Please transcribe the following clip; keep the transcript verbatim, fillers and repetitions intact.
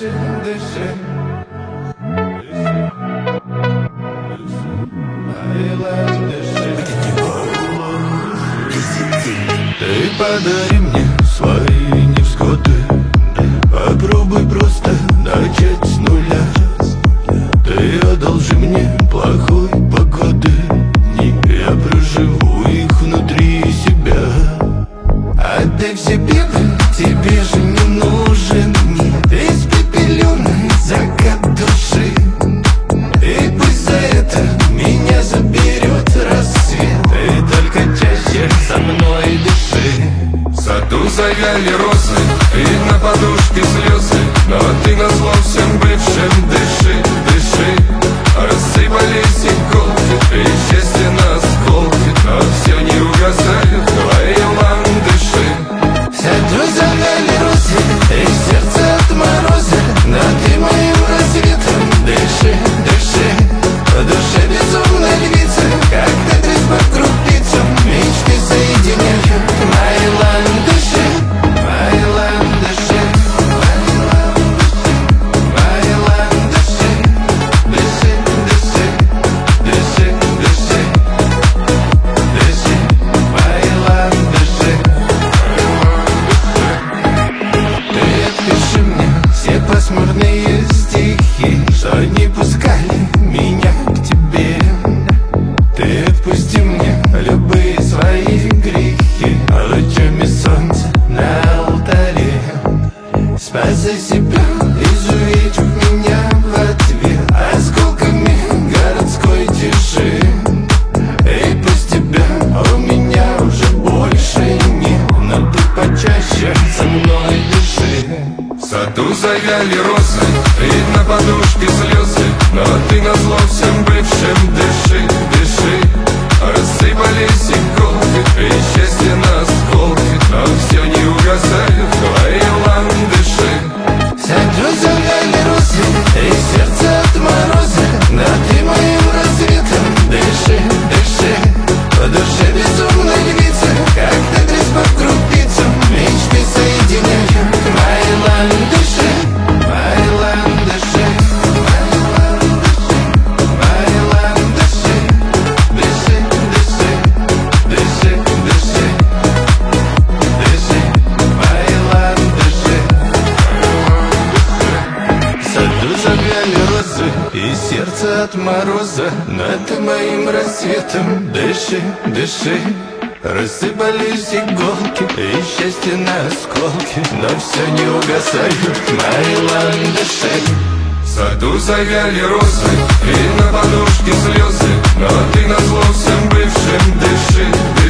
дыши, дыши. Айланд, дыши. Ты подари мне свои невзгоды. Попробуй просто начать с нуля. Ты одолжи мне плохой погоды. Я проживу их внутри себя. Отдай все беды, тебе же не нужен мир. Испепеленный закат души. И пусть за это меня заберет рассвет. И только чаще со мной дыши. В саду завяли розы, и на подушке слезы. Но ты назло всем бывшим дыши, дыши. Рассыпались иголки, и счастье на осколки. Но все не угасает твои ландыши. В саду завяли розы, и сердце от мороза. Но ты моим рассветом дыши, дыши. В душе безумная львица, как тетрис по крупицам. Мечты соединяют мои ландыши, мои ландыши, мои ландыши. Дыши, дыши, дыши, дыши, дыши, мои ландыши. Ты отпиши мне все пасмурные стихи, что не пускали меня к тебе. Ты отпусти мне любые свои грехи лучами солнца на алтаре. Спасай себя, изувечив меня в ответ осколками городской тиши. И пусть тебя у меня уже больше нет, но ты почаще со мной дыши. В саду завяли розы, и на подушке слезы. Но ты назло всем бывшим дыши, дыши. Рассыпались иголки, и счастье на осколки. Но все не угасают твои ландыши. В саду завяли розы, и сердце от мороза. Но ты моим рассветом дыши, дыши. В душе безумная львица, как тетрис по крупицам. Мечты соединяют мои ландыши, мои ландыши, мои ландыши, мои ландыши. Дыши, дыши, дыши, дыши, дыши, мои ландыши. В саду завяли розы, и сердце от мороза. Но ты моим рассветом дыши, дыши. Рассыпались иголки, и счастье на осколки. Но все не угасают мои ландыши. В саду завяли розы, и на подушке слезы. Но ты назло всем бывшим дыши,